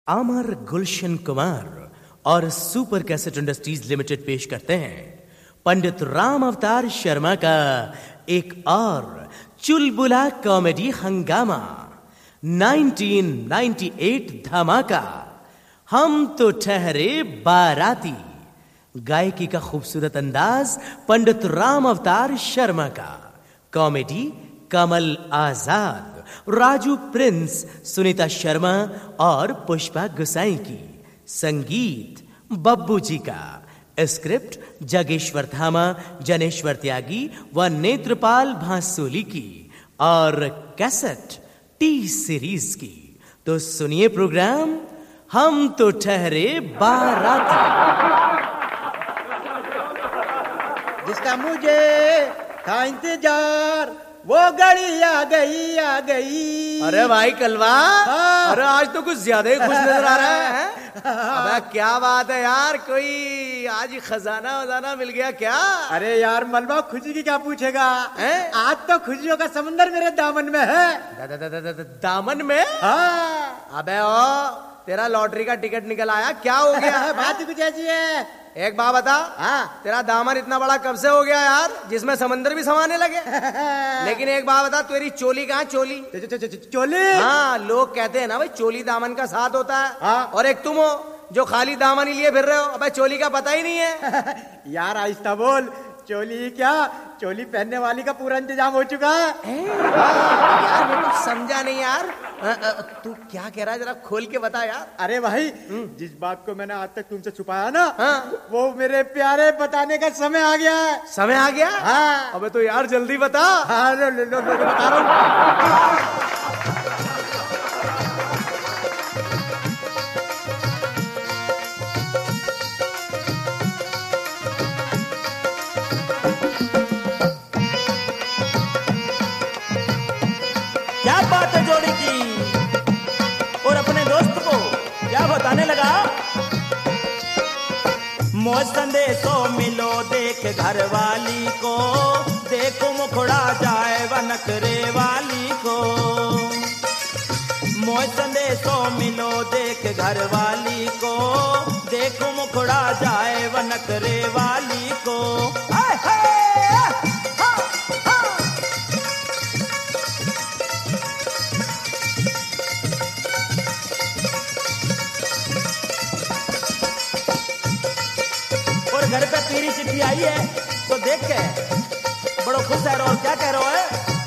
अमर गुलशन कुमार और super cassette industries limited पेश करते हैं पंडित राम अवतार शर्मा का एक और चुलबुला कॉमेडी हंगामा 1998 धमाका हम तो ठहरे बाराती। गायकी का खूबसूरत अंदाज पंडित राम अवतार शर्मा का, कॉमेडी कमल आजाद, राजू प्रिंस, सुनीता शर्मा और पुष्पा गुसाई की, संगीत बब्बू जी का, स्क्रिप्ट जगेश्वर धामा, जनेश्वर त्यागी व नेत्रपाल भांसोली की और कैसेट टी सीरीज की। तो सुनिए प्रोग्राम हम तो ठहरे बाराती, जिसका मुझे था इंतजार वो घड़ी आ गई। अरे भाई कलवा, हाँ। अरे आज तो कुछ ज्यादा ही खुश नजर आ रहा है। अबे क्या बात है यार, कोई आज खजाना वजाना मिल गया क्या? अरे यार मलबा, खुशी की क्या पूछेगा हैं? आज तो खुशियों का समंदर मेरे दामन में है। दामन में? हाँ। अबे ओ, तेरा लॉटरी का टिकट निकल आया, क्या हो गया? बात ही कुछ ऐसी है। एक बात बता, हाँ। तेरा दामन इतना बड़ा कब से हो गया यार, जिसमें समंदर भी समाने लगे? लेकिन एक बात बता, तेरी चोली कहाँ? चोली चोली? हाँ, लोग कहते हैं ना भाई, चोली दामन का साथ होता है। हाँ। और एक तुम हो जो खाली दामन ही लिए फिर रहे हो, अबे चोली का पता ही नहीं है। यार आहिस्ता बोल, चोली क्या, चोली पहनने वाली का पूरा इंतजाम हो चुका है। यार मैं कुछ समझा नहीं यार, तू क्या कह रहा है, जरा खोल के बता यार। अरे भाई, जिस बात को मैंने आज तक तुमसे छुपाया ना, हाँ। वो मेरे प्यारे बताने का समय आ गया है। समय आ गया? हाँ। अबे तो यार जल्दी बता। हाँ, लो, बता रहा हूँ। क्या बात है जोड़ी की, और अपने दोस्त को क्या बताने लगा। मौज संदेशों मिलो देख घर वाली को, देखो मुखड़ा जाए वनकरे वाली को। मौज संदेशों मिलो देख घर वाली को, देखो मुखड़ा जाए वनकरे वाली को। हाय हाय घर पे पीरी चिट्ठी आई है तो देख के बड़ो खुश है। और क्या कह रहा है,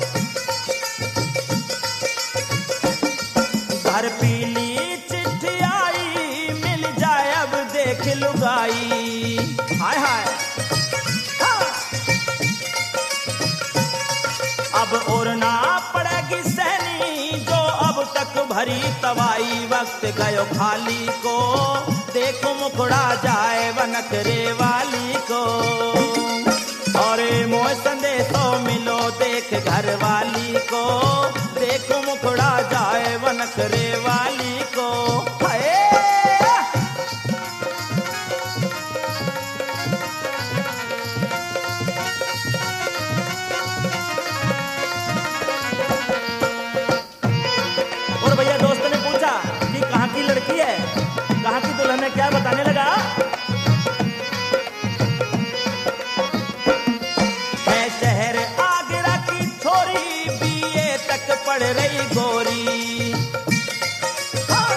घर पीली चिट्ठी आई, मिल जाए अब देख लुगाई। हाय हाय हाँ। अब और ना पड़ेगी सहनी जो अब तक भरी तवाई। वक्त गयो खाली को, देखो मुखड़ा जाए वनकरे वाली को। और मोह संदेशों मिलो देख घर वाली को, देखो मुखड़ा जाए वनकरे वाली को। हाय और भैया दोस्त ने पूछा कि कहाँ की लड़की है, कहाँ की दुल्हन है, क्या बताने लगा। है शहर आगरा की छोरी, बीए तक पढ़ रही गोरी। हाँ।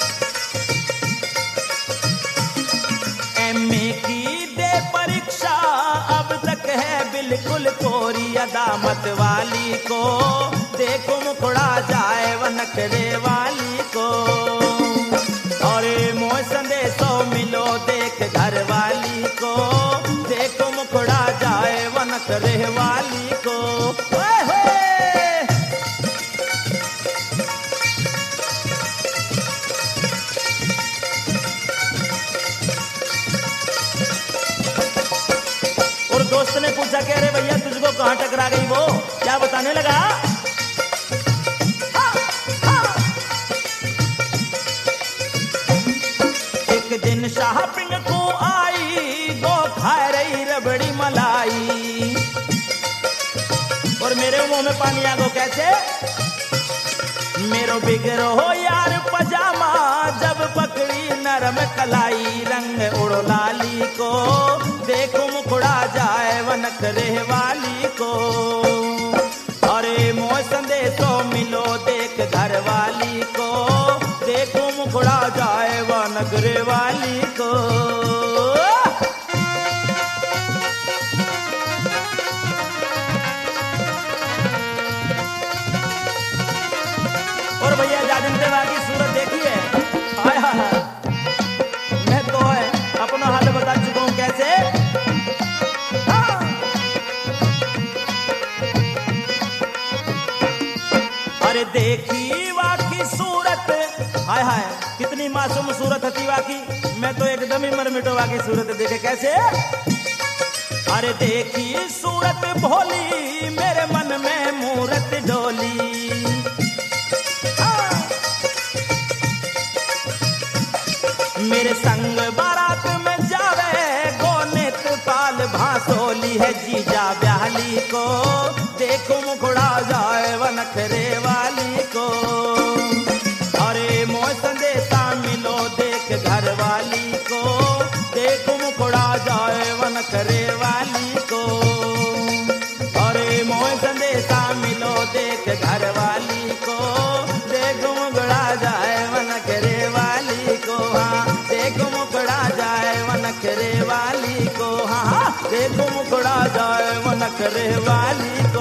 एमए की दे परीक्षा, अब तक है बिल्कुल कोरी। अदामत वाली को देखो मुखड़ा जाए वनकरे वाली को। और मोह संदेशों मिलो देख घर वाली को, देखो मुखड़ा जाए वनकरे वाली को। ओए होए। और दोस्त ने पूछा कि अरे भैया तुझको कहाँ टकरा गई वो, क्या बताने लगा। एक दिन शॉपिंग को आई, दो खाए रही रबड़ी मलाई। और मेरे मुंह में पानी आ गो कैसे, मेरो बिगड़ो हो यार पजामा जब पकड़ी नरम कलाई रंग उड़ो लाली को देखो मुखड़ा जाए वनखरे वाली को अरे मोह संदेशो मिलो देख घर वाली को देखो मुखड़ा जाए वनखरे वाली को और भैया जाजिम देवा की सूरत देखिए हाय हाय हाय मैं तो है अपना हाल बता चुका हूँ कैसे हाँ। अरे देखी वाकी सूरत हाय हाय कितनी मासूम सूरत हती वाकी मैं तो एकदम ही मरमिटो वाकी सूरत देखे कैसे अरे देखी सूरत भोली मेरे मन में मूरत डोली मेरे संग बारात में जावे गोनेत पाल भांसोली है जीजा ब्याहली को देखो मुखड़ा जाए वनखरे वाली को अरे मोह संदेशा मिलो देख घर वाली को देखो मुखड़ा जाए वनखरे वाली को अरे मोह संदेशा मिलो देख घर वाली को देखो मुखड़ा जाए वनखरे वाली को हाँ देखो मुखड़ा जाए वनखरे वाली को हाँ देखो मुखड़ा जाए वनखरे वाली को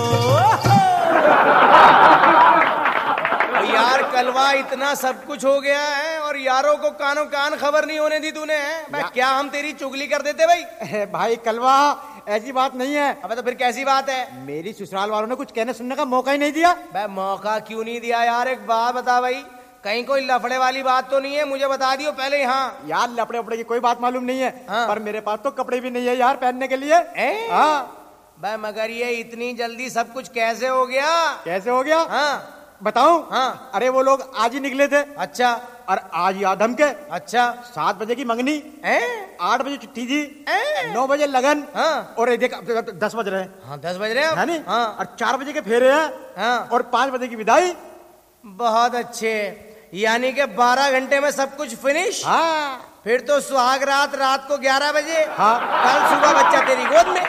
यार कलवा इतना सब कुछ हो गया है और यारों को कानों कान खबर नहीं होने दी तूने मैं क्या हम तेरी चुगली कर देते भाई भाई कलवा ऐसी बात नहीं है। अबे तो फिर कैसी बात है मेरी ससुराल वालों ने कुछ कहने सुनने का मौका ही नहीं दिया। भाई मौका क्यों नहीं दिया यार एक बात बता भाई कहीं कोई लफड़े वाली बात तो नहीं है मुझे बता दियो पहले। हाँ यार लफड़े वफड़े की कोई बात मालूम नहीं है हाँ। पर मेरे पास तो कपड़े भी नहीं है यार पहनने के लिए। हाँ भाई मगर ये इतनी जल्दी सब कुछ कैसे हो गया कैसे हो गया हाँ बताऊं हाँ अरे वो लोग आज ही निकले थे अच्छा और आज याद हम के अच्छा 7 बजे की मंगनी 8 बजे चिट्ठी जी 9 बजे लगन हाँ और ये देख 10 बज रहे हैं हाँ 10 बज रहे हैं है नी हाँ और 4 बजे के फेरे हैं हाँ और 5 बजे की विदाई। बहुत अच्छे यानी कि 12 घंटे में सब कुछ फिनिश। हाँ फिर तो सुहाग रात को 11 बजे हाँ कल सुबह बच्चा तेरी गोद में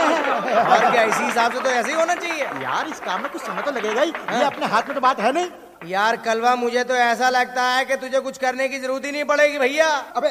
और क्या इसी हिसाब से तो ऐसे ही होना चाहिए यार इस काम में कुछ समय तो लगेगा ही ये अपने हाथ में तो बात है नहीं यार कलवा मुझे तो ऐसा लगता है कि तुझे कुछ करने की जरूरत ही नहीं पड़ेगी भैया। अबे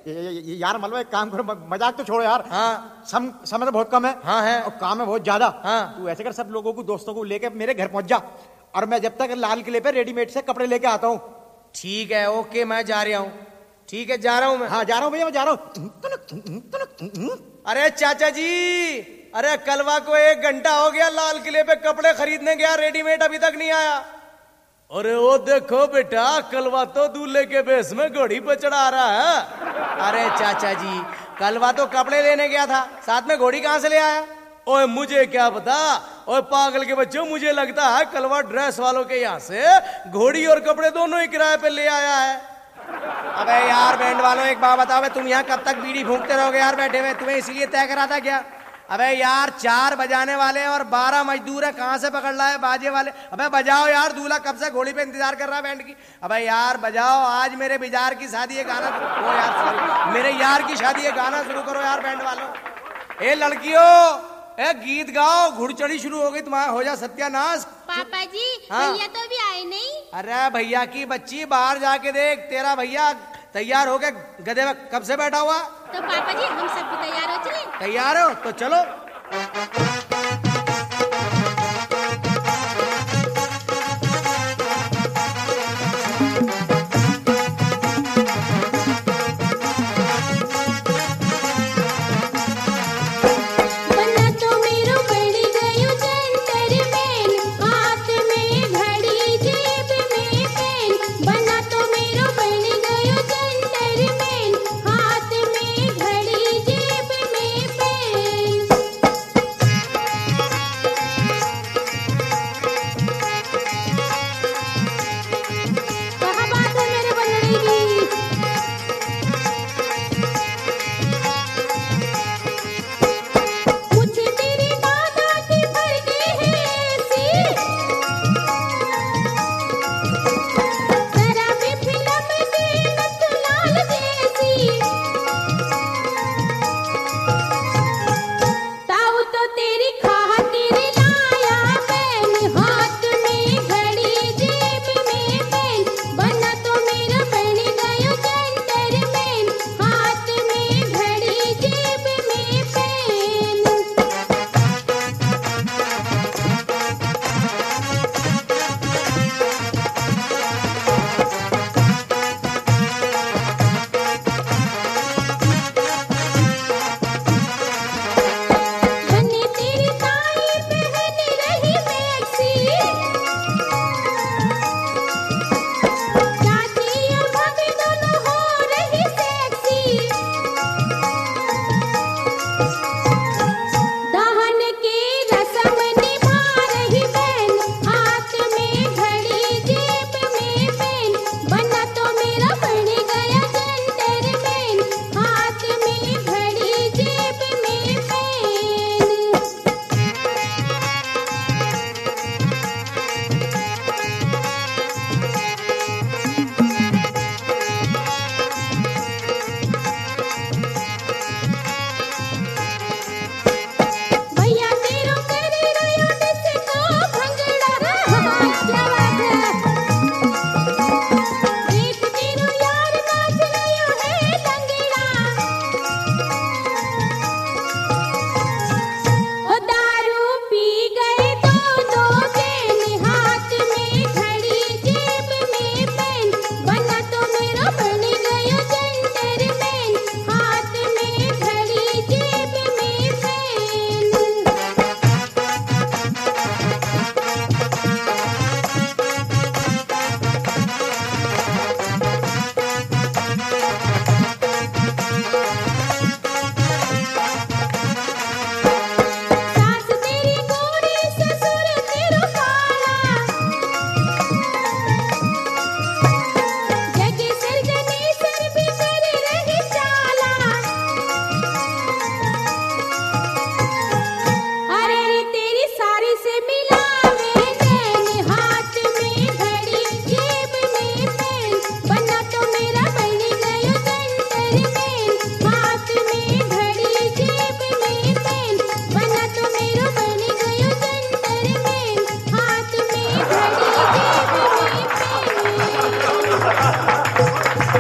यार मतलब एक काम करो मजाक तो छोड़ो यार। हाँ समय तो बहुत कम है हाँ है और काम है बहुत ज्यादा। हाँ तू ऐसे कर सब लोगों को दोस्तों को लेके मेरे घर पहुंच जा और मैं जब तक लाल किले पे रेडीमेड से कपड़े लेके आता हूँ। ठीक है ओके मैं जा रहा हूँ। ठीक है जा रहा हूँ मैं। हाँ जा रहा हूँ भैया मैं जा रहा हूँ। अरे चाचा जी अरे कलवा को 1 घंटा हो गया लाल किले पे कपड़े खरीदने गया रेडीमेड अभी तक नहीं आया। अरे वो देखो बेटा कलवा तो दूल्हे के बेस में घोड़ी पे चढ़ा रहा है। अरे चाचा जी कलवा तो कपड़े लेने गया था साथ में घोड़ी कहाँ से ले आया। ओए मुझे क्या पता ओए पागल के बच्चों मुझे लगता है कलवा ड्रेस वालों के यहाँ से घोड़ी और कपड़े दोनों ही किराए पे ले आया है। अबे यार बैंड वालों एक बात बताओ तुम यहाँ कब तक बीड़ी फूंकते रहोगे यार बैठे हुए तुम्हें इसलिए तय करा था क्या। अबे यार 4 बजाने वाले हैं और 12 मजदूर है कहाँ से पकड़ रहा है बाजे वाले। अबे बजाओ यार दूल्हा कब से घोड़ी पे इंतजार कर रहा है बैंड की। अबे यार बजाओ आज मेरे बिजार की शादी है गाना ओ यार सॉरी मेरे यार की शादी है गाना शुरू करो यार बैंड वालों। ए लड़कियों ए गीत गाओ घुड़चड़ी शुरू हो गई तुम्हारा हो जा सत्यानाश। पापा जी हाँ? भैया तो अभी आए नहीं। अरे भैया की बच्ची बाहर जाके देख तेरा भैया तैयार हो गए गधे में कब से बैठा हुआ। तो पापा जी हम सब भी तैयार हो चले। तैयार हो तो चलो।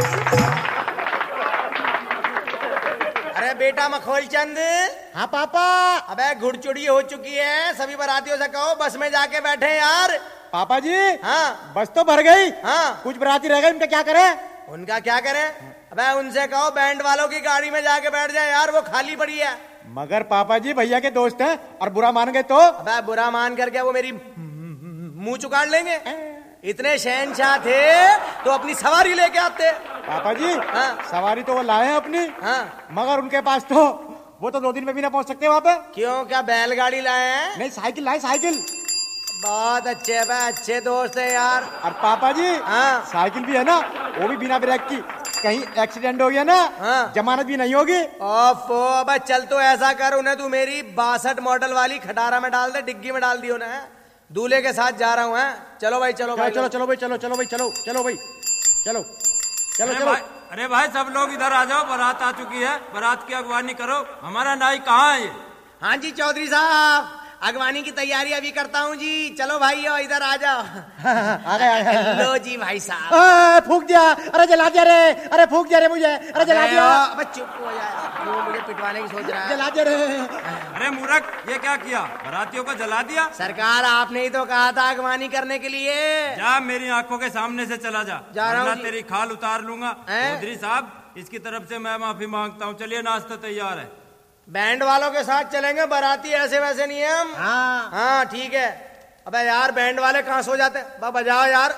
अरे बेटा मखोल चंद। हाँ पापा। अबे घुड़चुड़ी हो चुकी है, सभी बारातियों से कहो बस में जाके बैठे यार। पापा जी। हाँ बस तो भर गई। हाँ कुछ बाराती रह गए, उनका क्या करें? उनका क्या करें? अबे उनसे कहो बैंड वालों की गाड़ी में जाके बैठ जाए यार, वो खाली पड़ी है। मगर पापा जी भैया के दोस्त हैं और बुरा मान गए तो? अबे बुरा मान करके वो मेरी मुंह चुकाड़ लेंगे। इतने शहनशाह थे तो अपनी सवारी लेके आते। पापा जी। हाँ। सवारी तो वो लाए हैं अपनी। हाँ मगर उनके पास तो वो तो 2 दिन में भी ना पहुंच सकते वहाँ पे। क्यों, क्या बैलगाड़ी लाए हैं? नहीं, साइकिल लाए, साइकिल। बहुत अच्छे बे, अच्छे दोस्त है यार। और पापा जी। हाँ। साइकिल भी है ना, वो भी बिना ब्रेक की। कहीं एक्सीडेंट हो गया ना, हाँ। जमानत भी नहीं होगी। ओफो, अब चल तो ऐसा कर, उन्हें तू मेरी 62 मॉडल वाली खटारा में डाल दे, डिग्गी में डाल दियो ना। दूल्हे के साथ जा रहा हूँ। चलो भाई, चलो भाई, चलो चलो भाई, चलो चलो भाई, चलो चलो भाई, चलो चलो अरे चलो। भाई, अरे भाई सब लोग इधर आ जाओ, बारात आ चुकी है, बारात की अगवानी करो। हमारा नाई कहाँ है ये? हाँ जी चौधरी साहब, अगवानी की तैयारी अभी करता हूँ जी। चलो भाइयों इधर आ जाओ। आ गए, आ गए। लो जी भाई साहब। फूक दिया, अरे जला दिया रे, अरे फूक दिया रे मुझे, अरे जला दिया। अब चुप हो जाए, क्यों मुझे पिटवाने की सोच रहा है? जला दिया रे। अरे मूर्ख, ये क्या किया? बारातियों को जला दिया? सरकार आपने ही तो कहा था अगवानी करने के लिए। जा मेरी आंखों के सामने से चला जा जा रहा हूं वरना जी। तेरी खाल उतार लूंगा। हैं? चौधरी साहब, इसकी तरफ से मैं माफी मांगता हूँ। चलिए, नाश्ता तैयार है। बैंड वालों के साथ चलेंगे, बाराती ऐसे वैसे नहीं है हम। हाँ। हाँ ठीक है। अबे यार बैंड वाले कहाँ सो जाते? बजाओ यार।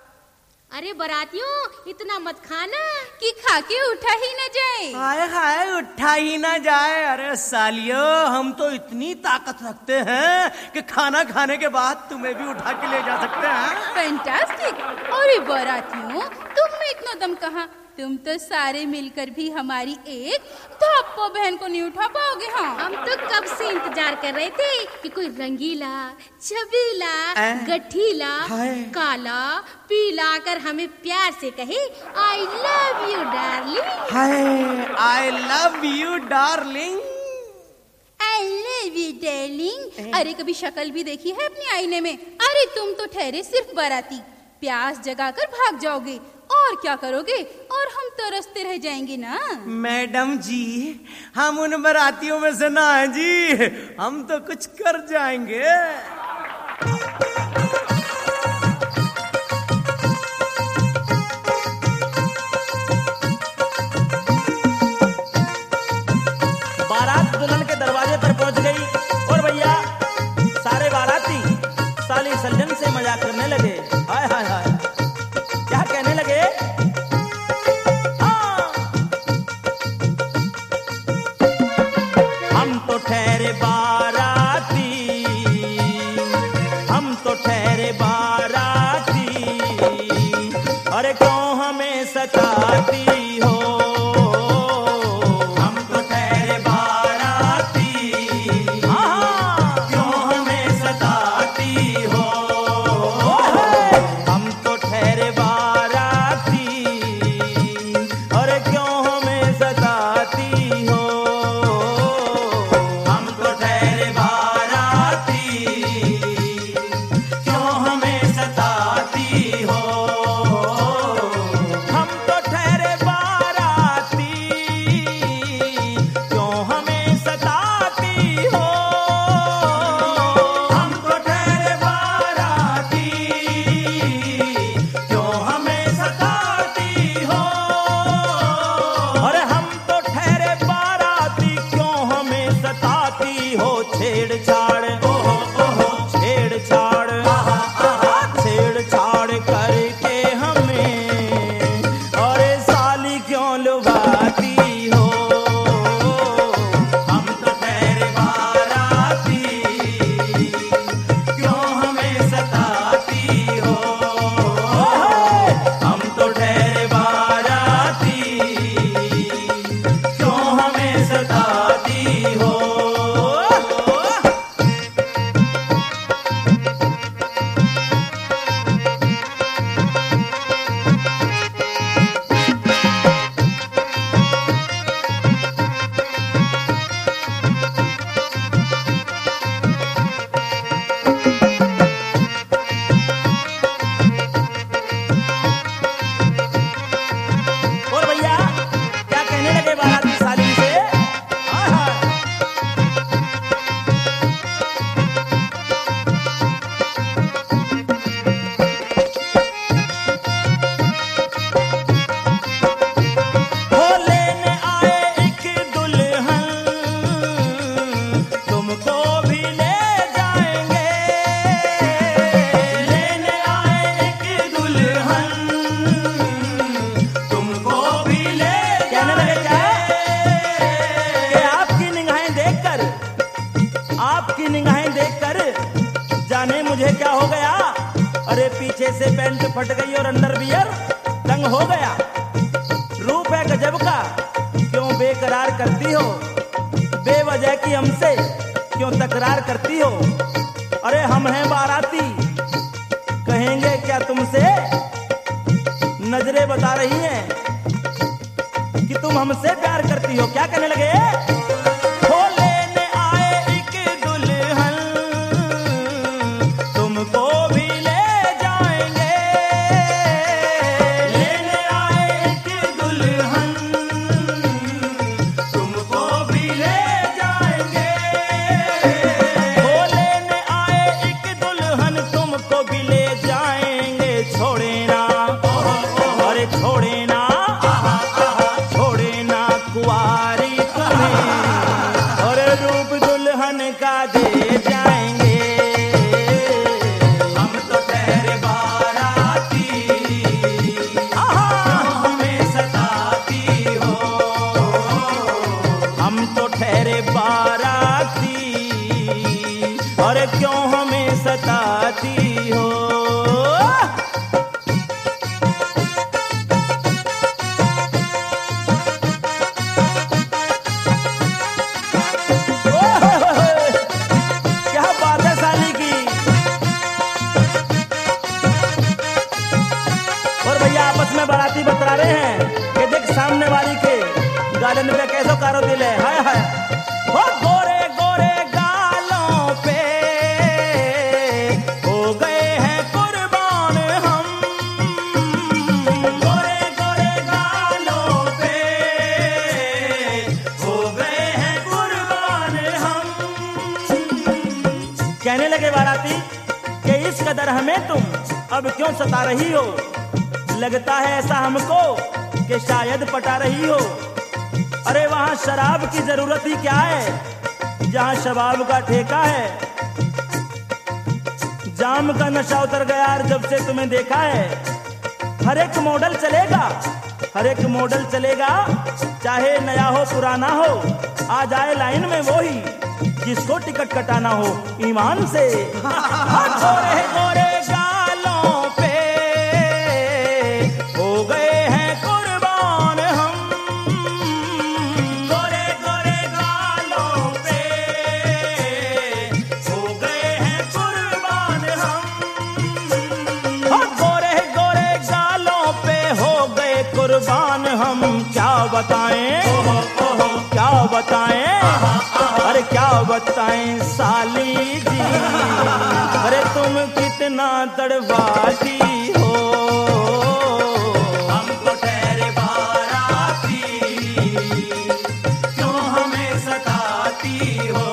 अरे बरातियों इतना मत खाना कि खा के उठा ही न जाए। हाय हाय, उठा ही ना जाए। अरे सालियो, हम तो इतनी ताकत रखते हैं कि खाना खाने के बाद तुम्हें भी उठा के ले जा सकते हैं। फैंटास्टिक। अरे बरातियों, तुम में इतना दम कहाँ? तुम तो सारे मिलकर भी हमारी एक धप्पो बहन को नहीं उठा पाओगे। हाँ, हम तो कब से इंतजार कर रहे थे कि कोई रंगीला, छबीला, गठीला, काला, पीला कर हमें प्यार से कहे I love you darling. Hi, I love you darling. I love you darling. अरे कभी शक्ल भी देखी है अपनी आईने में? अरे तुम तो ठहरे सिर्फ बाराती, प्यास जगाकर भाग जाओगे और क्या करोगे? और हम तरसते रह जाएंगे ना। मैडम जी, हम उन बारातियों में से ना हैं जी, हम तो कुछ कर जाएंगे। बारात दुल्हन के दरवाजे पर पहुंच गई और भैया सारे बाराती साली सज्जन से मजाक करने लगे। हाय हाय हाय, क्या कहने लगे? हम तो ठहरे बाराती, हम तो ठहरे बाराती, अरे क्यों हमें सताती हो? हम तो ठहरे बाराती, क्यों हमें सताती हो? हम तो ठहरे बाराती, अरे क्यों हमें सताती हो? हम तो ठहरे बाराती, क्यों हमें सताती हो? हम तो ठहरे बाराती, फट गई और अंडरवियर तंग हो गया। रूप है गजब का, क्यों बेकरार करती हो, बेवजह की हमसे क्यों तकरार करती हो। अरे हम हैं बाराती, कहेंगे क्या तुमसे, नजरें बता रही हैं कि तुम हमसे प्यार करती हो। क्या कहने लगे, हो लेने आए एक दुल्हन, तुमको भी ले जाएंगे। लेने आए एक दुल्हन, तुमको भी ले जाएंगे। हो लेने आए एक दुल्हन, तुमको भी ले जाएंगे। छोड़े ना, अरे छोड़े ना, छोड़े ना कुंवारी तुम्हें, और रूप दुल्हन का दे जाएंगे। हम तो ठहरे बाराती, हमें सताती हो। हम तो ठहरे बाराती, और क्यों हमें सताती हो। क्या बात है साली की। और भैया आपस में बाराती बतरा रहे हैं कि देख सामने वाली के गालन पे कैसो कारो दिल है। हाय हाय, वो गोरे गोरे गालों पे हो गए हैं कुर्बान हम। गोरे गोरे गालों पे हो गए हैं कुर्बान हम। कहने लगे बाराती कि इस कदर हमें तुम अब क्यों सता रही हो। लगता है ऐसा हमको कि शायद पटा रही हो। अरे वहां शराब की जरूरत ही क्या है, जहां शबाब का ठेका है। जाम का नशा उतर गया यार जब से तुम्हें देखा है। हर एक मॉडल चलेगा, हर एक मॉडल चलेगा, चाहे नया हो पुराना हो। आ जाए लाइन में वो ही जिसको टिकट कटाना हो ईमान से। गोरे गोरे गालों पे हो गए हैं कुर्बान हम। गोरे गोरे गालों पे हो गए हैं कुर्बान हम। गोरे गोरे गालों पे हो गए कुर्बान हम। क्या बताएं, क्या बताएं, अरे क्या बताएं साली जी, अरे तुम कितना तड़वाती हो। हम तो ठहरे बाराती, क्यों हमें सताती हो।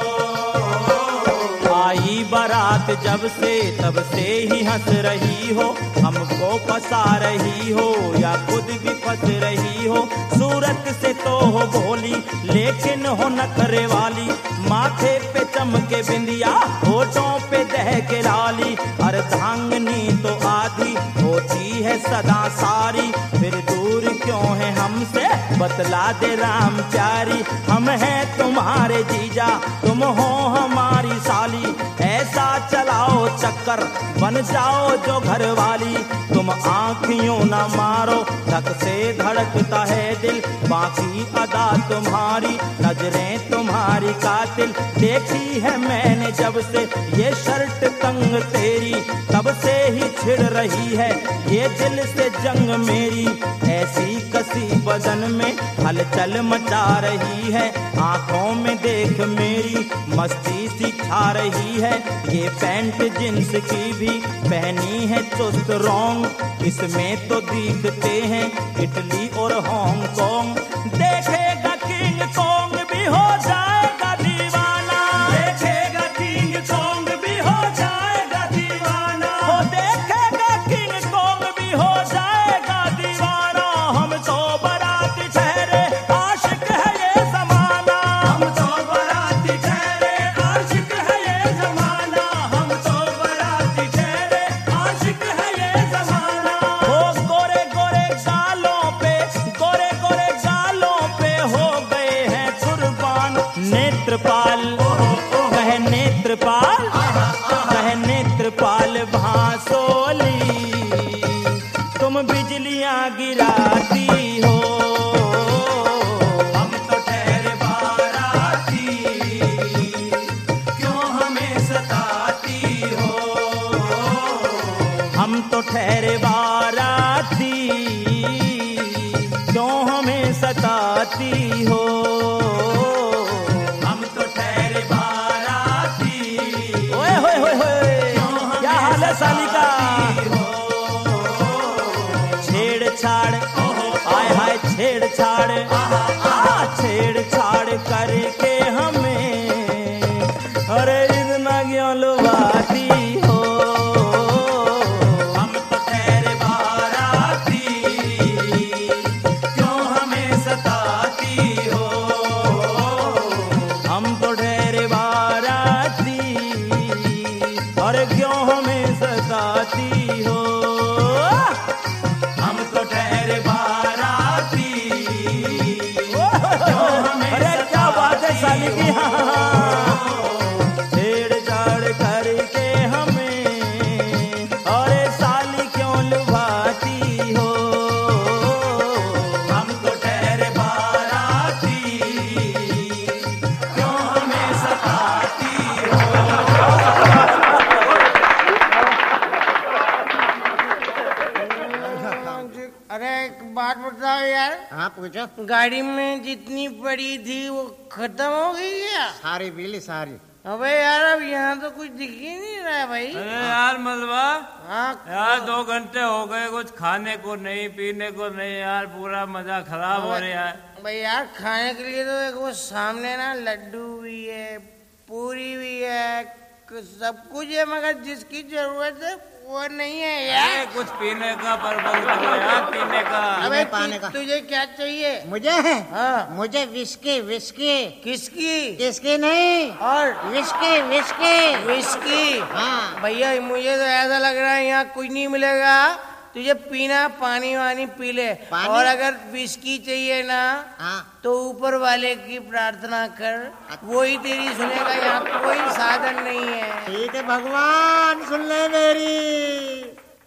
आई बारात जब से तब से ही हंस रही हो, हमको फंसा रही हो या खुद भी फंस रही हो। सूरत से तो हो भोली लेकिन हो नखरे वाली। माथे पे चमके बिंदिया, होठों पे दहके लाली। अर्धांगनी तो आधी होती है सदा सारी। फिर दूर क्यों है हमसे बतला दे राम प्यारी। हम हैं तुम्हारे जीजा, तुम हो हमारी साली। ऐसा चलाओ चक्कर बन जाओ जो घर वाली। तुम आँखियों ना मारो, धक से धड़कता है दिल। बाकी अदा तुम्हारी, नजरें तुम्हारी कातिल। देखी है मैंने जब से ये शर्ट तंग तेरी, तब से ही छिड़ रही है ये दिल से जंग मेरी। ऐसी कसी बदन में हलचल मचा रही है। आंखों में देख मेरी मस्ती सी छा रही है। ये पैंट जींस की भी पहनी है चुस्त रोंग। इसमें तो दिखते हैं इटली और हांगकांग। देखेगा किंग कॉन्ग भी हो जाएगा दीवाना। देखेगा किंग कॉन्ग भी हो जाएगा दीवाना। हो देखेगा किंग कॉन्ग भी हो जाएगा दीवाना। हम तो बाराती ठहरे आशिक है ये जमाना। हम तो बाराती ठहरे आशिक है ये जमाना। हम तो बाराती ठहरे आशिक है ये जमाना। हो गोरे गोरे गालों पे, गोरे जाती हो। हम तो ठहरे बाराती, क्यों हमें सताती हो। हम तो ठहरे बाराती, क्यों हमें सताती हो। हम तो ठहरे बाराती, ओए होए होए होए, क्या हाल है साली का। छेड़छाड़, आय हाय छेड़छाड़, छेड़छाड़ करके हमें अरे इतना क्यों लुभाती हो। हम तो ठहरे बाराती, क्यों हमें सताती हो। हम तो ठहरे बाराती, और क्यों हमें सताती हो। हम तो ठहरे बाराती, क्यों हमें अरे क्या बात है साली की। छेड़छाड़ करके हमें और साली क्यों लुभाती हो। हम तो ठहरे बाराती, क्यों हमें सताती हो। अरे एक बात बताओ यार। हाँ पूछो। गाड़ी में जितनी पड़ी थी वो खत्म हो गई क्या? सारी पीली सारी। अबे यार अब यहाँ तो कुछ दिख ही नहीं रहा है भाई। अरे यार मलबा, हाँ यार 2 घंटे हो गए, कुछ खाने को नहीं, पीने को नहीं यार, पूरा मजा खराब हो रहा है। भाई यार खाने के लिए तो एक वो सामने ना लड्डू भी है, पूरी भी है, सब कुछ है, मगर जिसकी जरूरत है वो नहीं है यार। अरे कुछ पीने का प्रबंध करो यार, पीने का। अबे पाने का। तुझे क्या चाहिए? मुझे हाँ मुझे विस्की विस्की। किसकी? किसकी नहीं, और विस्की विस्की। विस्की? हाँ भैया मुझे तो ऐसा लग रहा है यहाँ कुछ नहीं मिलेगा, तुझे पीना पानी वानी पी ले। पानी? और अगर विस्की चाहिए ना हाँ तो ऊपर वाले की प्रार्थना कर, वो ही तेरी सुनेगा, यहाँ कोई साधन नहीं है। ठीक है भगवान सुन ले मेरी।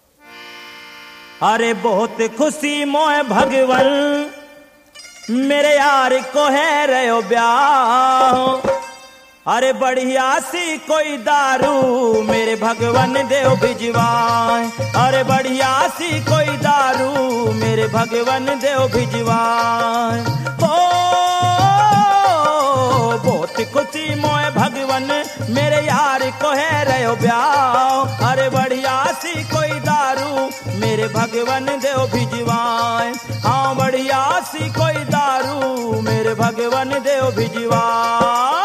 अरे बहुत खुशी मोए भगवन, मेरे यार को है रहो ब्याह। अरे बढ़िया सी कोई दारू मेरे भगवन देव भिजवाए। अरे बढ़िया सी कोई दारू मेरे भगवन देव भिजवाए। हो बहुत खुशी मोए भगवन, मेरे यार को है रहो ब्याह। अरे बढ़िया सी कोई दारू मेरे भगवन देव भिजवाए। हाँ बढ़िया सी कोई दारू मेरे भगवन देव भिजवाए।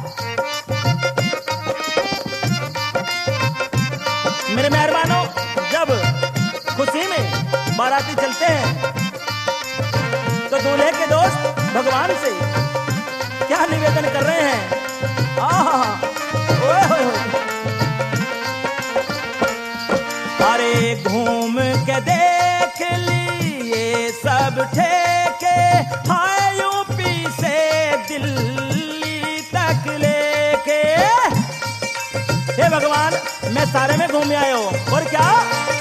मेरे मेहरबानों, जब खुशी में बाराती चलते हैं तो दूल्हे के दोस्त भगवान से क्या निवेदन कर रहे हैं। ओए होए होए। अरे घूम के देख लिए सब ठेके, हाय यूपी से दिल्ली तक लेके। हे भगवान, मैं सारे में घूम आया हूँ। और क्या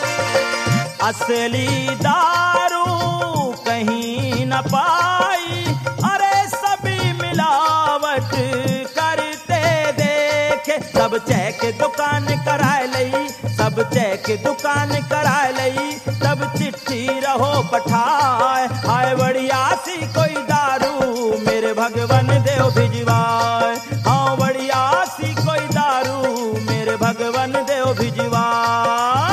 असली दारू कहीं न पाई, अरे सभी मिलावट करते देखे। सब चेक दुकान कराए लई, सब चेक दुकान कराए लई, तब चिट्ठी रहो पठाए। हाय बढ़िया सी कोई दारू मेरे भगवन देव भिजवाए। हाँ बढ़िया सी कोई दारू मेरे भगवन देव भिजवाए।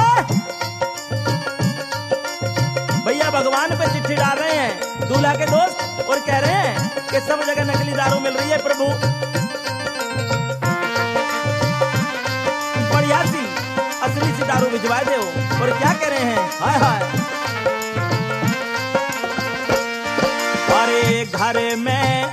भैया भगवान पे चिट्ठी डाल रहे हैं दूल्हा के दोस्त, और कह रहे हैं कि सब जगह नकली दारू मिल रही है प्रभु, बढ़िया सी असली सी दारू भिजवा दो। और क्या कह रहे हैं, हाय हाय। अरे घर में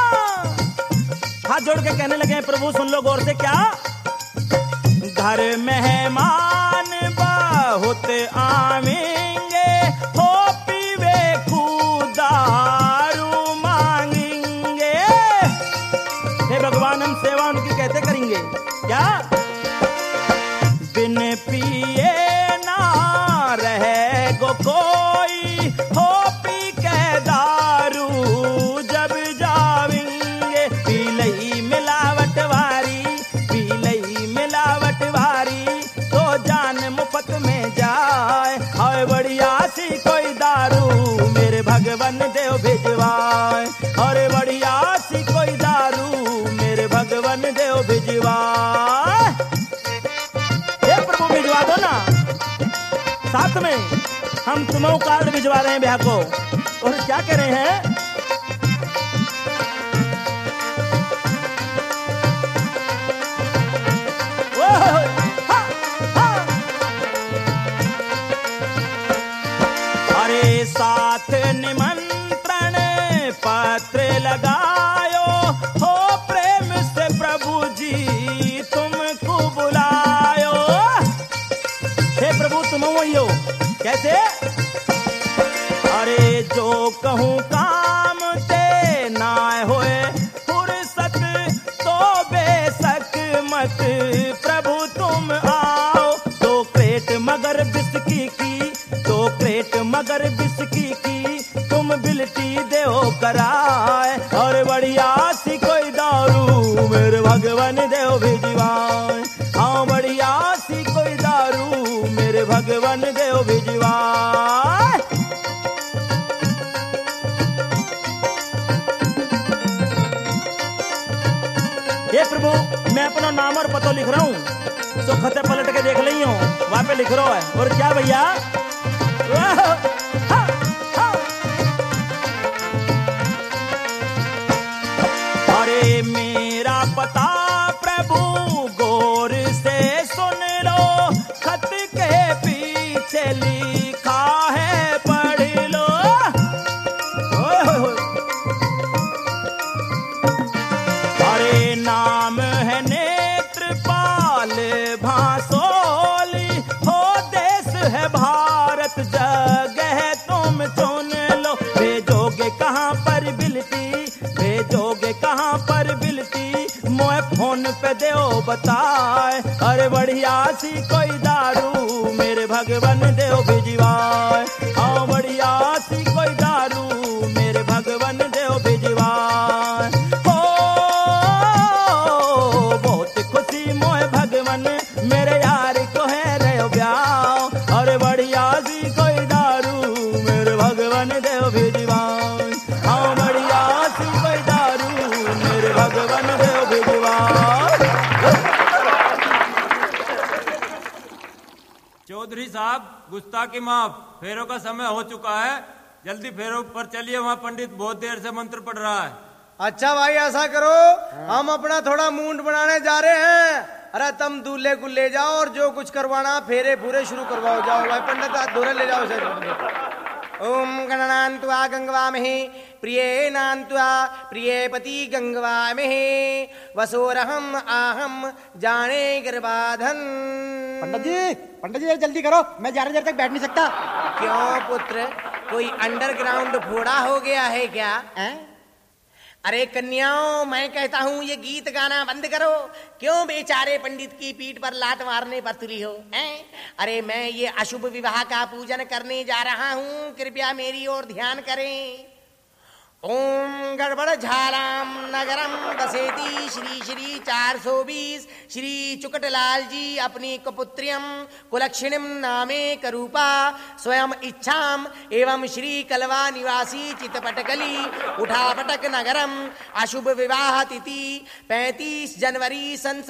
हाथ जोड़ के कहने लगे प्रभु सुन लो गौर से, क्या घर मेहमान बहुत आवेंगे, हो पीवे दारू मांगेंगे। हे भगवान हम सेवा उनकी कैसे करेंगे, क्या बिन पिए ना रहे गो कोई, हो भिजवाए, अरे बढ़िया सी कोई दारू मेरे भगवान देव भिजवाए। हे प्रभु भिजवा दो ना, साथ में हम तुम्हें कार्ड भिजवा रहे हैं ब्याह को। और क्या कह रहे हैं, अरे साथ निमंत्रण पत्र लगायो, हो प्रेम से प्रभु जी तुमको बुलायो। हे प्रभु तुम वही हो, कैसे, अरे जो कहूँ काम ते ना होए फुर्सत, तो बेशक मत प्रभु तुम आओ। 2 क्रेट मगर बिस्की की, 2 क्रेट मगर बिस्की की तुम बिल्टी देओ कराए, और बढ़िया सी कोई दारू मेरे भगवान देव भिजवाए। हाँ बढ़िया सी कोई दारू मेरे भगवान देव भिजवाए। ये प्रभु मैं अपना नाम और पता लिख रहा हूँ, तो खते पलट के देख ली हूँ, वहां पे लिख रहा है। और क्या भैया, अरे मेरा पता प्रभु गौर से सुन लो, खत के पीछे लिखा है पढ़ लो। अरे नाम है नेत्रपाल भासोली, हो देश है भारत जगह तुम चुन लो। भेजोगे कहाँ पर बिलती, भेजोगे कहाँ पर बिलती, मोए फोन पे देओ बताए, अरे बढ़िया सी कोई दारू मेरे भगवान देव भिजवाए। हाँ बढ़िया सी कोई दारू मेरे भगवान देव भिजवाए। हो बहुत खुशी मोए भगवान मेरे यार को है रे ब्याह, अरे बढ़िया सी कोई दारू मेरे भगवान देव भिजवाए। हाँ बढ़िया सी कोई दारू मेरे भगवान देव भिजवाए। चौधरी साहब गुस्ताखी माफ, फेरों का समय हो चुका है, जल्दी फेरों पर चलिए, वहाँ पंडित बहुत देर से मंत्र पढ़ रहा है। अच्छा भाई ऐसा करो, हम अपना थोड़ा मूड बनाने जा रहे हैं, अरे तुम दूल्हे को ले जाओ और जो कुछ करवाना फेरे पूरे शुरू करवाओ। जाओ भाई पंडित हाथ धोरे ले जाओ सर। ओम गणनान्त्वा गंगवामहे प्रियेनान्त्वा प्रियपति गंगवामहे, वसोरहम आहम जाने गर्भाधन। पंडित जी जल्दी करो, मैं ज्यादा देर तक बैठ नहीं सकता। क्यों पुत्र, कोई अंडरग्राउंड फोड़ा हो गया है क्या? अरे कन्याओं, मैं कहता हूँ ये गीत गाना बंद करो। क्यों बेचारे पंडित की पीठ पर लात मारने पर तुली हो? अरे मैं ये अशुभ विवाह का पूजन करने जा रहा हूँ, कृपया मेरी ओर ध्यान करें। ओम गड़बड़ झालाम नगरम बसेती श्री श्री 420 श्री चुकटलाल जी अपनी कुपुत्र्यम कुलक्षिणीम नामे करूपा स्वयं इच्छाम एवं श्री कलवा निवासी चितपटकली उठापटक नगरम अशुभ विवाह तिथि 35 जनवरी सन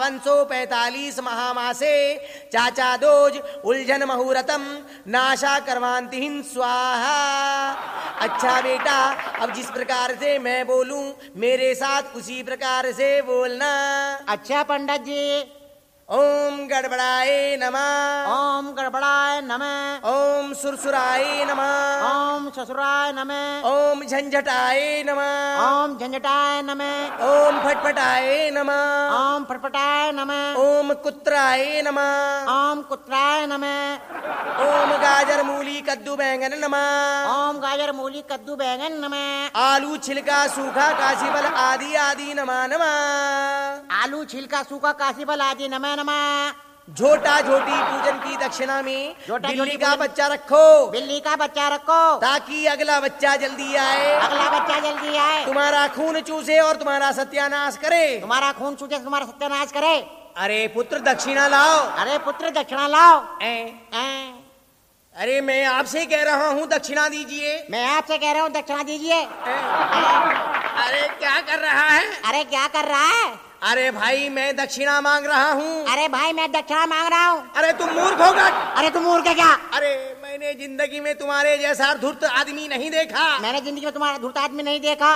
5745 महामासे चाचा दोज उलझन मुहूर्तम नाशा करवांतिहिन स्वाहा। अच्छा बेटा, अब जिस प्रकार से मैं बोलूं मेरे साथ उसी प्रकार से बोलना। अच्छा पंडित जी। ओम गड़बड़ाए नमः। ओम गड़बड़ाए नमः। ओम सुरसुराए नमः। ओम ससुराय नमः। ओम झंझटाए नमः। ओम झंझटाय नमः। ओम फटफटाए नमः। ओम फटफटाय नमः। ओम कुत्राए नमः। ओम कुत्राय नमः। ओम गाजर मूली कद्दू बैंगन नमः। ओम गाजर मूली कद्दू बैंगन नमः। आलू छिलका सूखा काशीफल आदि आदि नमः नमः। आलू छिलका सूखा काशीफल आदि नमः नमः। झोटा झोटी पूजन की दक्षिणा में बिल्ली का बच्चा रखो। बिल्ली का बच्चा रखो ताकि अगला बच्चा जल्दी आए। अगला बच्चा जल्दी आए। तुम्हारा खून चूसे और तुम्हारा सत्यानाश करे। तुम्हारा खून चूसे तुम्हारा सत्यानाश करे। अरे पुत्र दक्षिणा लाओ। अरे पुत्र दक्षिणा लाओ। अरे मैं आपसे कह रहा हूँ दक्षिणा दीजिए। मैं आपसे कह रहा हूँ दक्षिणा दीजिए। अरे क्या कर रहा है? अरे क्या कर रहा है? अरे भाई मैं दक्षिणा मांग रहा हूँ। अरे भाई मैं दक्षिणा मांग रहा हूँ। अरे तुम मूर्ख होगा। अरे तुम मूर्ख है क्या? अरे मैंने जिंदगी में तुम्हारे जैसा धूर्त आदमी नहीं देखा। मैंने जिंदगी में तुम्हारा धूर्त आदमी नहीं देखा।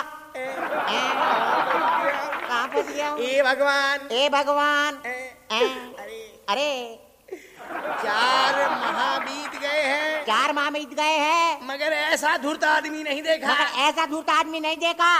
कहाँ फंस गया हूँ? ए भगवान, ए भगवान। अरे 4 माह बीत गए हैं। 4 माह बीत गए हैं, मगर ऐसा धूर्त आदमी नहीं देखा। मगर ऐसा धूर्त आदमी नहीं देखा।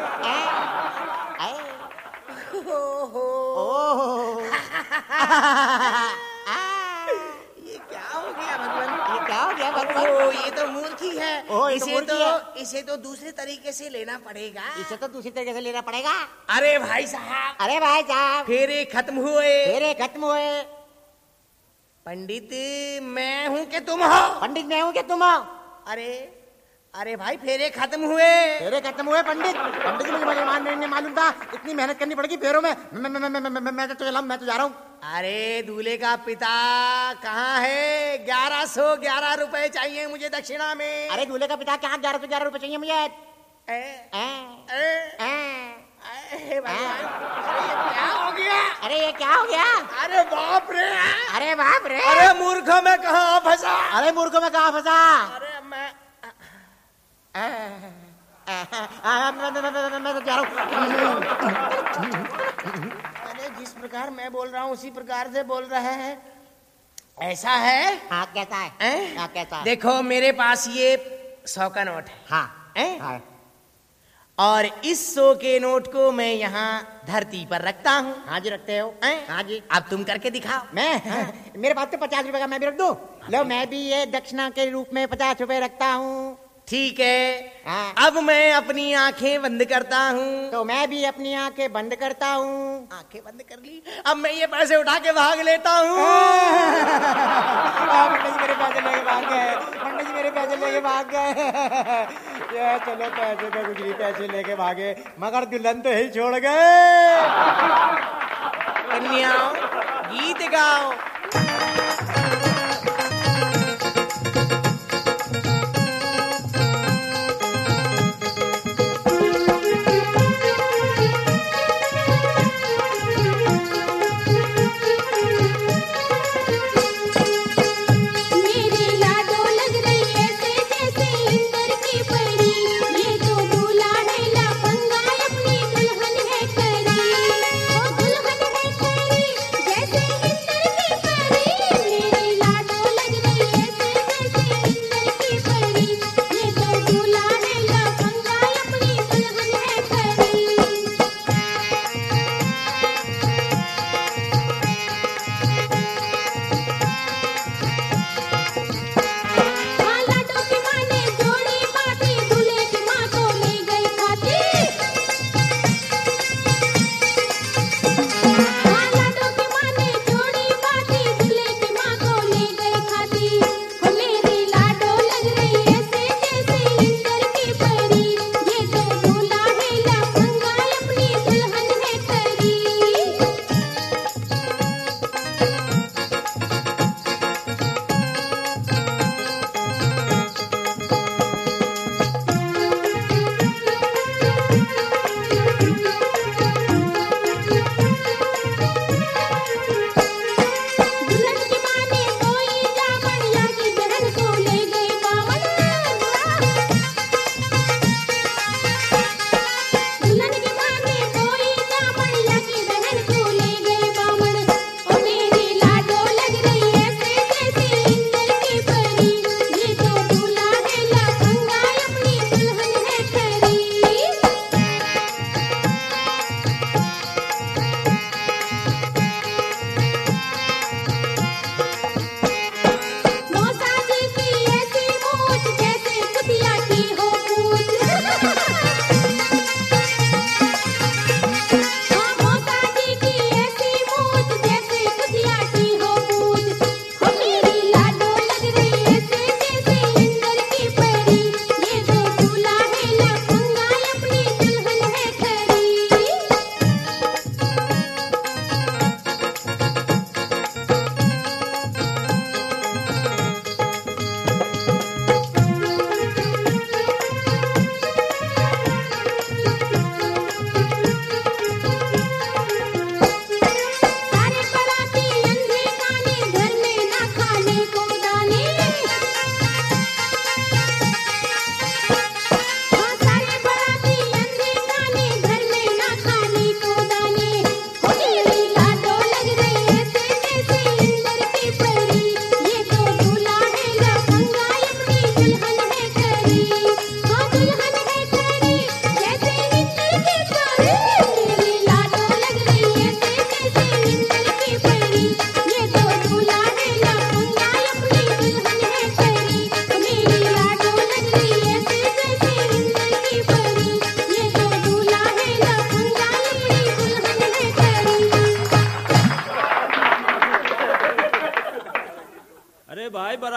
ये क्या हो गया भगवान? ये क्या हो गया भगवान? ये तो मूर्खी है। इसे तो दूसरे तरीके से लेना पड़ेगा। इसे तो दूसरी तरीके से लेना पड़ेगा। अरे भाई साहब, अरे भाई साहब, फेरे खत्म हुए। फेरे खत्म हुए। पंडित मैं हूँ कि तुम हो? पंडित मैं हूँ कि तुम हो? अरे भाई फेरे खत्म हुए। फेरे खत्म हुए पंडित। पंडित मुझे नहीं मालूम था, इतनी मेहनत करनी पड़ेगी फेरों में। मैं तो जा रहा हूँ। अरे दूल्हे का पिता कहाँ है? 1111 रुपए चाहिए मुझे दक्षिणा में। अरे दूल्हे का पिता कहाँ? 1111 रुपए चाहिए मुझे। क्या हो गया? अरे ये क्या हो गया? अरे बाप रे! अरे बाप रे! अरे मूर्खों में कहाँ फंसा? अरे मूर्खों में कहाँ फंसा? अरे मैं तो जा रहा हूँ। अरे जिस प्रकार मैं बोल रहा हूँ उसी प्रकार से बोल रहे हैं। ऐसा है? हाँ कैसा है? हाँ कैसा है? देखो मेरे पास ये 100 का नोट है। हाँ। और इस 100 के नोट को मैं यहाँ धरती पर रखता हूँ। हाँ जी रखते हो। हाँ जी। अब तुम करके दिखाओ। मैं मेरे पास तो 50 रुपए का मैं भी रख दूं। लो मैं भी ये दक्षिणा के रूप में 50 रुपए रखता हूँ। ठीक है। अब मैं अपनी आंखें बंद करता हूँ। तो मैं भी अपनी आंखें बंद करता हूँ। आंखें बंद कर ली। अब मैं ये पैसे उठा के भाग लेता हूँ। पंडित जी मेरे पैसे लेके भाग गए। पंडित जी मेरे पैसे लेके भाग गए। ये चलो पैसे तो कुछ नहीं, पैसे लेके भागे मगर दुल्हन तो ही छोड़ गए। कन्याओं गीत गाओ। जैसे इंद्र की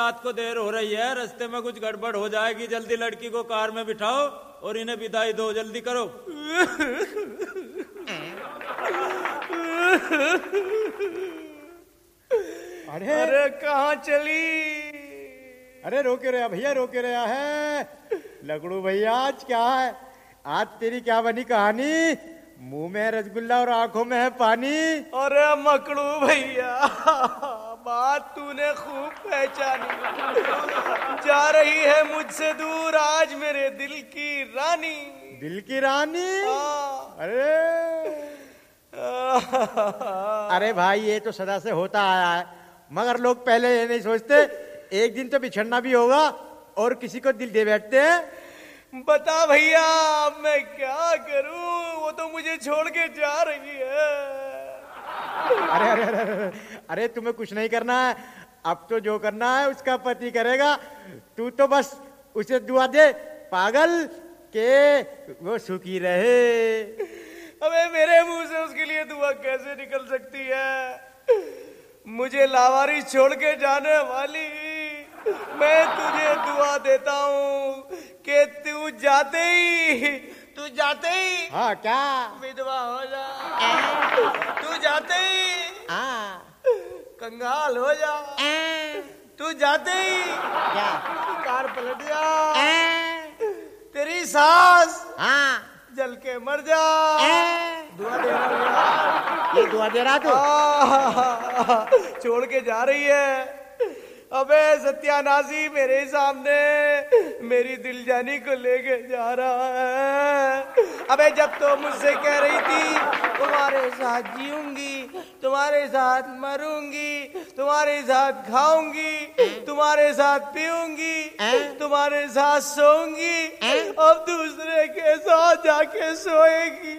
रात को देर हो रही है, रास्ते में कुछ गड़बड़ हो जाएगी। जल्दी लड़की को कार में बिठाओ और इन्हें विदाई दो, जल्दी करो। अरे कहाँ चली? अरे रोके रहा भैया, रोके रहा है। लगड़ू भैया आज क्या है? आज तेरी क्या बनी कहानी? मुंह में रसगुल्ला और आंखों में है पानी। अरे मकड़ू भैया, बात तूने खूब पहचानी। जा रही है मुझसे दूर आज मेरे दिल की रानी। दिल की रानी? अरे भाई ये तो सदा से होता आया है, मगर लोग पहले ये नहीं सोचते एक दिन तो बिछड़ना भी होगा और किसी को दिल दे बैठते हैं। बता भैया मैं क्या करूं, वो तो मुझे छोड़ के जा रही है। अरे अरे अरे अरे, अरे तुम्हें कुछ नहीं करना है, अब तो जो करना है उसका पति करेगा। तू तो बस उसे दुआ दे पागल के वो सुखी रहे। अबे मेरे मुंह से उसके लिए दुआ कैसे निकल सकती है? मुझे लावारिस छोड़ के जाने वाली, मैं तुझे दुआ देता हूँ कि तू जाते ही हाँ क्या विधवा हो जा। तू जाते ही कंगाल हो जा। तू जाते ही क्या कार पलट जा। तेरी सास जल के मर जा। दुआ दे रहा, ये दुआ दे रहा तू? छोड़ के जा रही है। अबे सत्यानाशी मेरे सामने मेरी दिल जानी को लेके जा रहा है। अबे जब तो मुझसे कह रही थी तुम्हारे साथ जीऊंगी, तुम्हारे साथ मरूंगी, तुम्हारे साथ खाऊंगी, तुम्हारे साथ पीऊंगी, तुम्हारे साथ सोऊंगी, अब दूसरे के साथ जाके सोएगी।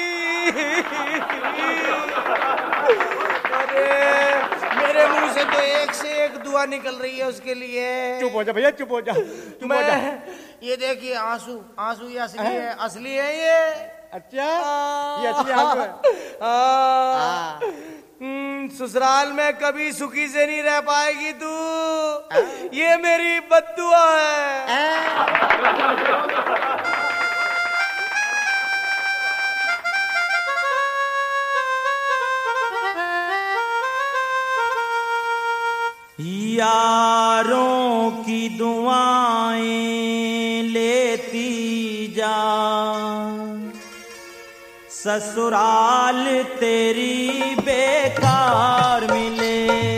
अरे मेरे मुंह से तो एक से एक दुआ निकल रही है उसके लिए। चुप हो जा भैया, चुप हो जा, चुप हो जा। ये देखिए आंसू ये असली है ये। अच्छा ये असली आंसू है। ससुराल में कभी सुखी से नहीं रह पाएगी तू, ये मेरी बद्दुआ है। यारों की दुआएं लेती जा, ससुराल तेरी बेकार मिले।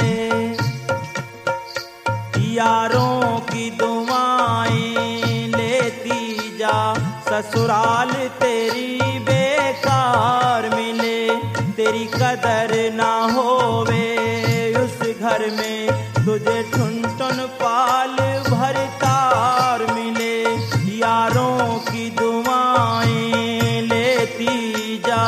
यारों की दुआएं लेती जा, ससुराल तेरी बेकार मिले। तेरी कदर ना होवे उस घर में, तुझे ठुन ठुन पाल भरतार मिले। यारों की दुआएं लेती जा।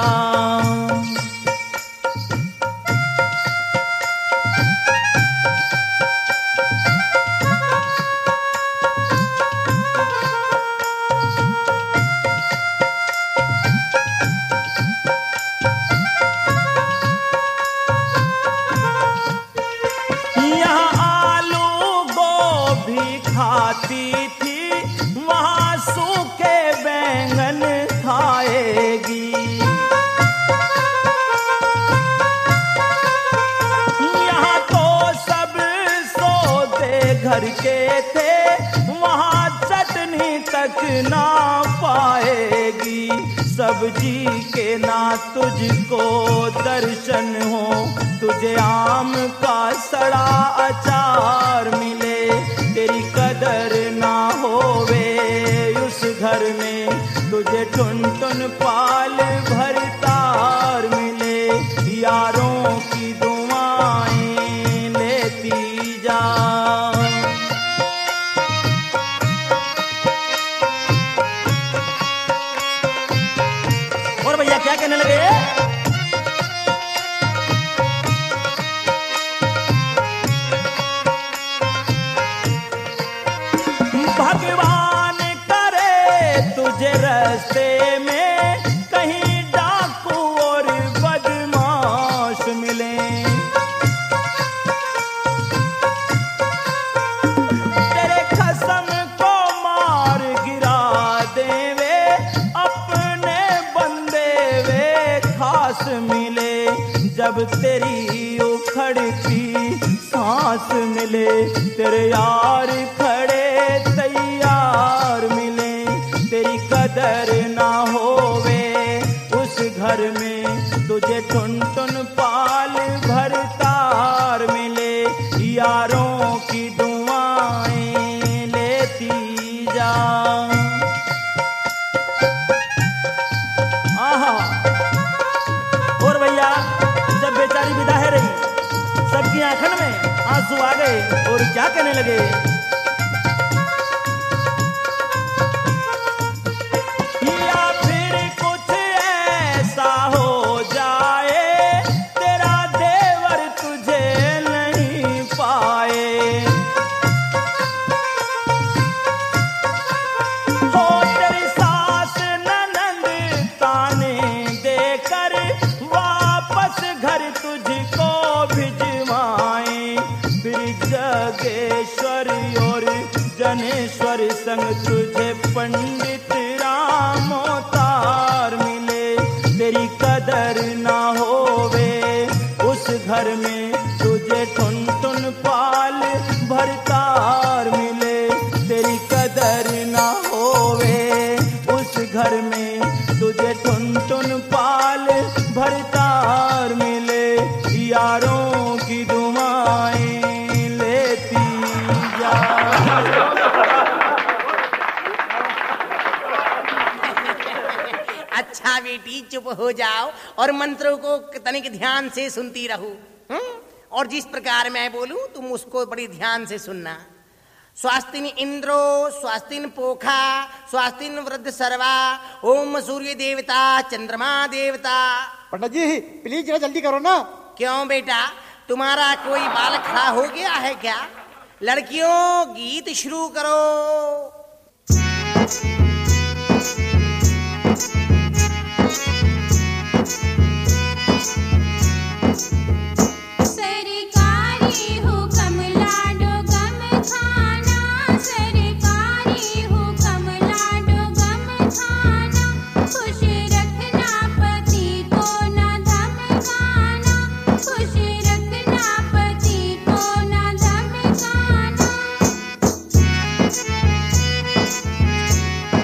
खाती थी वहाँ सूखे बैंगन खाएगी। यहाँ तो सब सौदे घर के थे, वहाँ चटनी तक ना पाएगी। सब्जी के ना तुझको दर्शन हो, तुझे आम का सड़ा अचार मिले। तेरी कदर ना होवे उस घर में, तुझे ठुन ठुन पाल भरतार मिले। यारों की दुआएं लेती जा। और भैया क्या कहने लगे? भगवान करे तुझे रास्ते में कहीं डाकू और बदमाश मिले। तेरी उखड़ती सांस मिले, तेरे यार खड़े तैयार मिले, तेरी कदर ना होवे उस घर में, तुझे टुन टुन पाल भर तार मिले, यारों की दुआएं लेती जा। आहा, और भैया जब बेचारी विदा है रही, सबकी आंखन में आंसू आ गए और क्या कहने लगे, या फिर कुछ ऐसा हो जाए तेरा देवर तुझे नहीं पाए, हो तेरी सास ननंद ताने देकर वापस घर तुझको भिजवाए, फिर जगेश्वर और जनेश्वर संग तुझे पंडित राम अवतार मिले, तेरी कदर ना होवे उस घर में, तुझे टुन टुन पाल भरतार मिले, तेरी कदर ना होवे उस घर में, तुझे टुन टुन पाल भरतार मिले, यारों की दुआएं लेती जा। अच्छा बेटी चुप हो जाओ और मंत्रों को तनिक ध्यान से सुनती रहो, और जिस प्रकार मैं बोलूं तुम उसको बड़ी ध्यान से सुनना। स्वास्तिन इंद्रो स्वास्तिन पोखा स्वास्तिन वृद्ध सर्वा, ओम सूर्य देवता चंद्रमा देवता। पंडित जी प्लीज जरा जल्दी करो ना। क्यों बेटा, तुम्हारा कोई बाल खड़ा हो गया है क्या? लड़कियों गीत शुरू करो। सरकारी हुक्म लाडो गम खाना, सरकारी हुक्म लाडो गम खाना, खुश रखना पति को ना धमकाना, खुश रखना पति को ना धमकाना।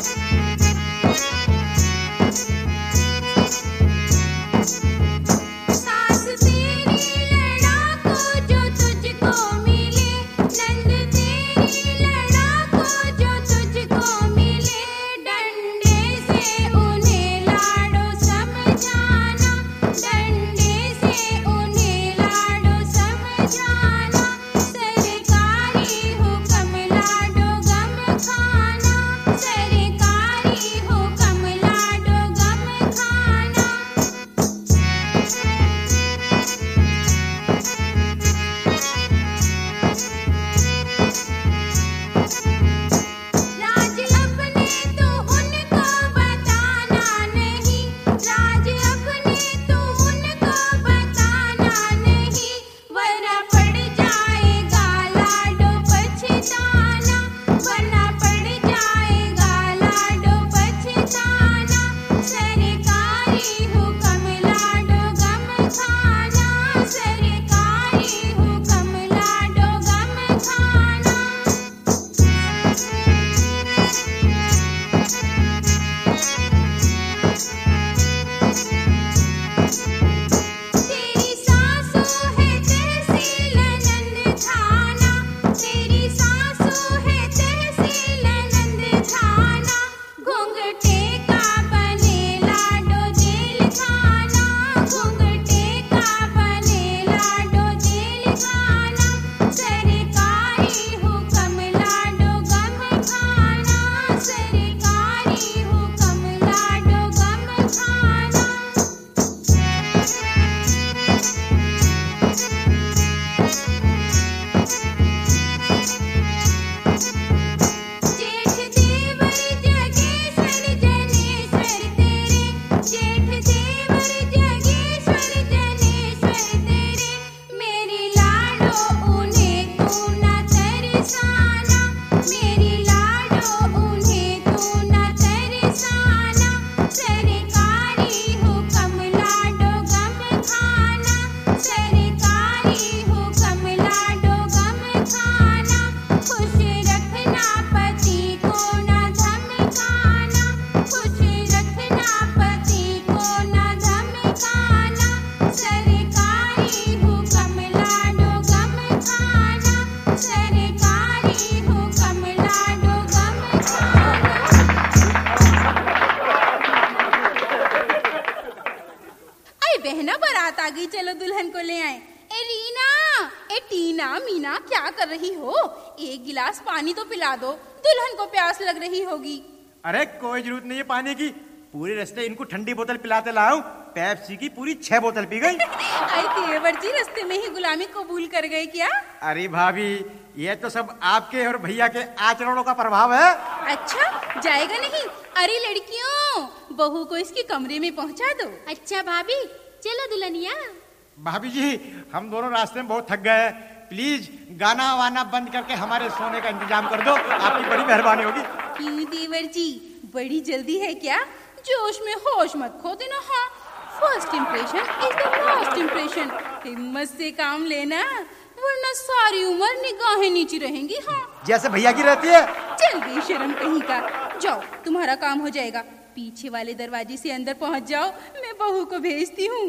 एक गिलास पानी तो पिला दो, दुल्हन को प्यास लग रही होगी। अरे कोई जरूरत नहीं है पानी की, पूरे रास्ते इनको ठंडी बोतल पिलाते लाऊं। पेप्सी की पूरी 6 बोतल पी गई। अरे तेवर जी रास्ते में ही गुलामी कबूल कर गए क्या? अरे भाभी, ये तो सब आपके और भैया के आचरणों का प्रभाव है। अच्छा, जाएगा नहीं? अरे लड़कियों, बहू को इसके कमरे में पहुंचा दो। अच्छा भाभी, चलो दुल्हनिया। भाभी जी, हम दोनों रास्ते में बहुत थक गए हैं, प्लीज गाना वाना बंद करके हमारे सोने का इंतजाम कर दो, आपकी बड़ी मेहरबानी होगी। क्यों देवर जी, बड़ी जल्दी है क्या? जोश में होश मत खो देना। हाँ, first impression is the last impression. हिम्मत से काम लेना, वरना सारी उम्र निगाहें नीची रहेंगी। हाँ, जैसे भैया की रहती है। चल बेशरम कहीं का, जाओ तुम्हारा काम हो जाएगा। पीछे वाले दरवाजे से अंदर पहुंच जाओ, मैं बहू को भेजती हूँ।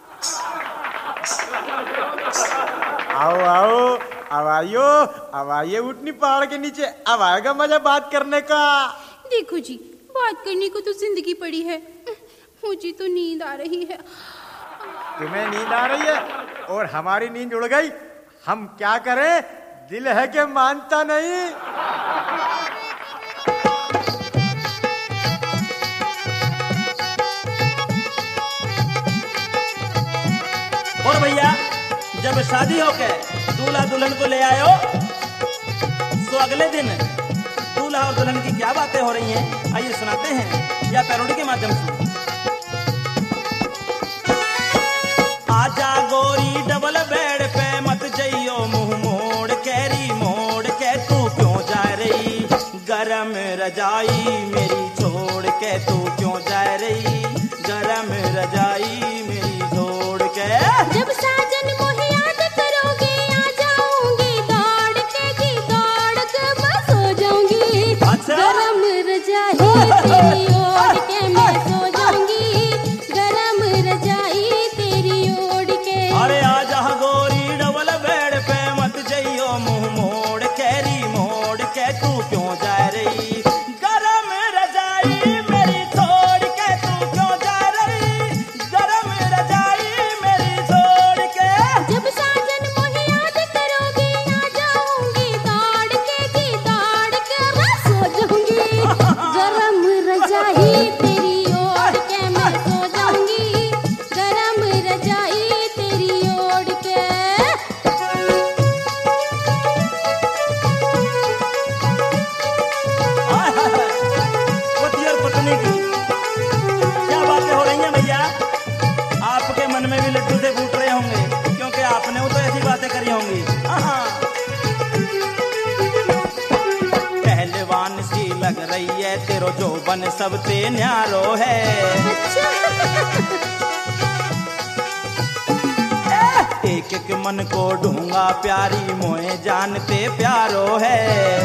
आओ आओ, अब आइए उठनी पहाड़ के नीचे, अब आएगा मजा बात करने का। देखो जी, बात करने को तो जिंदगी पड़ी है, मुझे तो नींद आ रही है। तुम्हें नींद आ रही है और हमारी नींद उड़ गई, हम क्या करें? दिल है कि मानता नहीं। और भैया, जब शादी होके दूल्हा दुल्हन को ले आयो, तो अगले दिन दूल्हा और दुल्हन की क्या बातें हो रही हैं, आइए सुनाते हैं या पैरोडी के माध्यम से। आजा गोरी डबल बेड पे मत जइयो मुंह मोड़, कैरी मोड़ के तू क्यों जा रही, गरम रजाई मेरी छोड़ के तू क्यों जा रही, गरम रजाई मेरी छोड़ के। जब साजन मोहे याद करोगे, आ जाऊंगी दौड़ के जी, दौड़ के मैं सो जाऊंगी। अच्छा? गरम रजाई तेरी ओढ़ के मैं सो जाऊंगी, गरम रजाई तेरी ओढ़ के। अरे आजा गोरी डबल बेड पे मत जइयो मुंह मोड़, कैरी मोड़ के तू क्यों जा रही, गरम रजाई मेरी छोड़ के तू क्यों जा रही, गरम रजाई मेरी छोड़ के। जब साजन मोहे याद करोगे, आ जाऊंगी दौड़ के जी, दौड़ के मैं सो जाऊंगी। गरम रजाई तेरी ओढ़ के मैं सो जाऊंगी, गरम रजाई तेरी ओढ़ के। पति और पत्नी की क्या बातें हो रही हैं भैया? आपके मन में भी लड्डू से फूट रहे होंगे, क्योंकि आपने तो ऐसी बातें करी होंगी। पहलवान सी लग रही है तेरो जोबन सबसे न्यारो है, एक एक मन को ढूंगा प्यारी मोए जानते प्यारो है।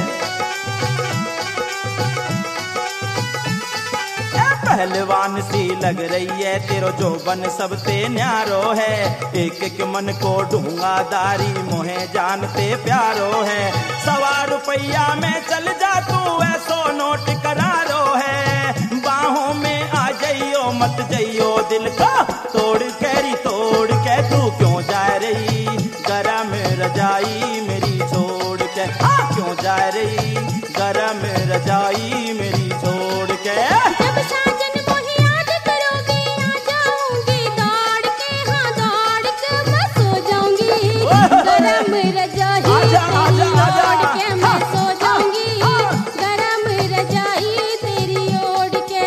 पहलवान सी लग रही है तेरो जोबन सबसे न्यारो है, एक एक मन को ढूंगा दारी मोहे जानते प्यारो है। 1.25 रुपया में चल जा तू ऐसो नोट करारो है, बाहों में आ जइयो मत जइयो दिल का तोड़, कैरी तोड़ के तू क्यों जा रही, गरम रजाई मेरी छोड़ के। क्यों जा रही, गरम रजाई मेरी छोड़ के। जब साजन मोहे याद करोगे, आ जाऊंगी दौड़ के, हाँ दौड़ के मैं सो जाऊंगी। गरम रजाई तेरी ओढ़ के मैं सो जाऊंगी, गरम रजाई तेरी ओढ़ के।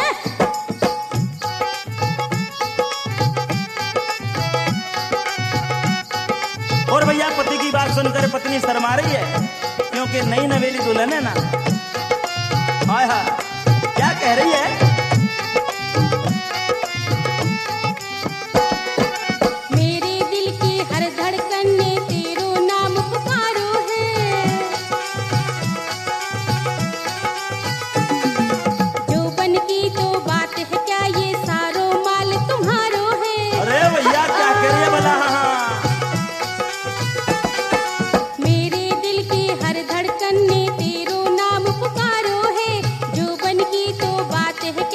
और भैया, पति की बात सुनकर पत्नी शर्मा रही है, क्योंकि नई नवेली दुल्हन है ना। हाय हाय, क्या कह रही है? मेरे दिल की हर धड़कन ने तेरो नाम पुकारो है, जोबन की तो बात है क्या, ये सारो माल तुम्हारो है। अरे भैया, क्या कह रही है भला? मेरे दिल की हर धड़कन ने तेरो नाम पुकारो है, जोबन की तो बात है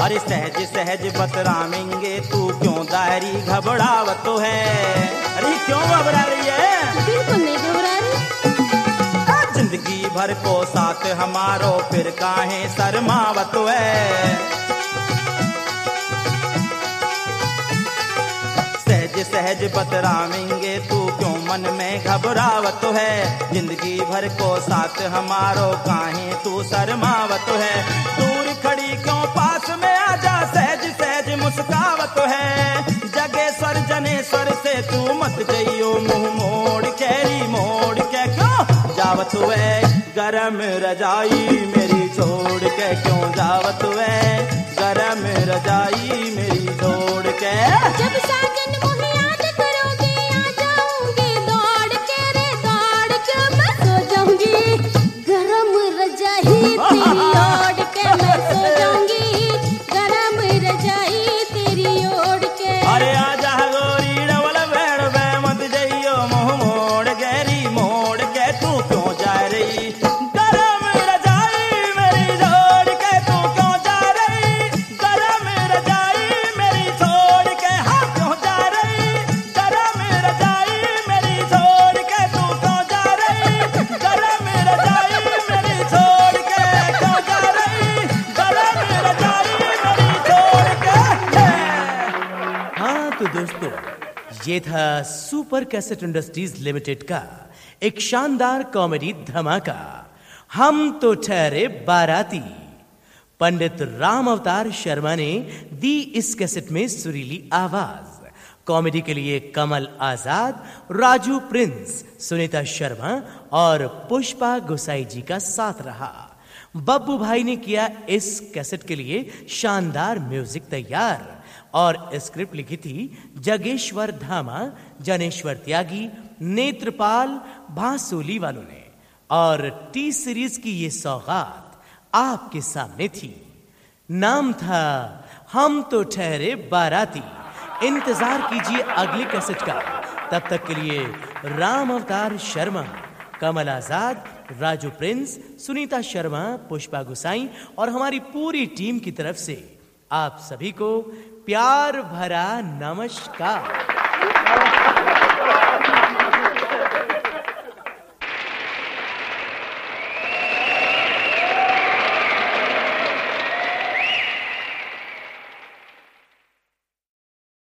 अरे सहज सहज बतरामेंगे, तू क्यों दायरी घबरावत तो है? अरे क्यों घबरा रही है? बिल्कुल नहीं घबरा रही। जिंदगी भर को साथ हमारो, फिर काहे शर्मावत है? सहज सहज बतरामेंगे, तू क्यों मन में घबरावत है? जिंदगी भर को साथ हमारो, काहे तू शर्मावत है? दूर खड़ी क्यों पास में आजा, सहज सहज मुस्कावत है? जगेश्वर जनेश्वर से तू मत जइयो, मुंह मोड़ कैरी मोड़ के क्यों जावत है? गरम रजाई मेरी छोड़ के क्यों जावत है? गरम रजाई मेरी छोड़ के। जब साजन मुझे याद करोगे, आ जाऊंगी दौड़ के रे दौड़ के, मैं सो जाऊंगी गरम रजाई तेरी ओढ़ के, मैं सो जाऊंगी गरम रजाई तेरी ओढ़ के। अरे आजा गोरी डबल बेड़ बे, मत जइयो मुंह मोड़ गैरी मोड़ के, तू क्यों जा रही? गरम रजाई मेरी छोड़ के तू क्यों जा रही? गरम रजाई मेरी छोड़ के, हाँ क्यों जा रही? गरम रजाई मेरी छोड़ के तू क्यों जा रही? गरम रजाई मेरी छोड़ के क्यों जा रही? गरम रजाई मेरी छोड़ के। हाँ तो दोस्तों, ये था सुपर कैसेट इंडस्ट्रीज लिमिटेड का एक शानदार कॉमेडी धमाका, हम तो ठहरे बाराती। पंडित राम अवतार शर्मा ने दी इस कैसेट में सुरीली आवाज। कॉमेडी के लिए कमल आजाद, राजू प्रिंस, सुनीता शर्मा और पुष्पा गुसाई जी का साथ रहा। बब्बू भाई ने किया इस कैसेट के लिए शानदार म्यूजिक तैयार और स्क्रिप्ट लिखी थी जगेश्वर धामा, जनेश्वर त्यागी, नेत्रपाल भासोली वालों ने, और टी सीरीज की ये सौगात आपके सामने थी। नाम था हम तो ठहरे बाराती। इंतजार कीजिए अगले कैसेट का। तब तक के लिए राम अवतार शर्मा, कमल आजाद, राजू प्रिंस, सुनीता शर्मा, पुष्पा गुसाई और हमारी पूरी टीम की तरफ से आप सभी को प्यार भरा नमस्कार।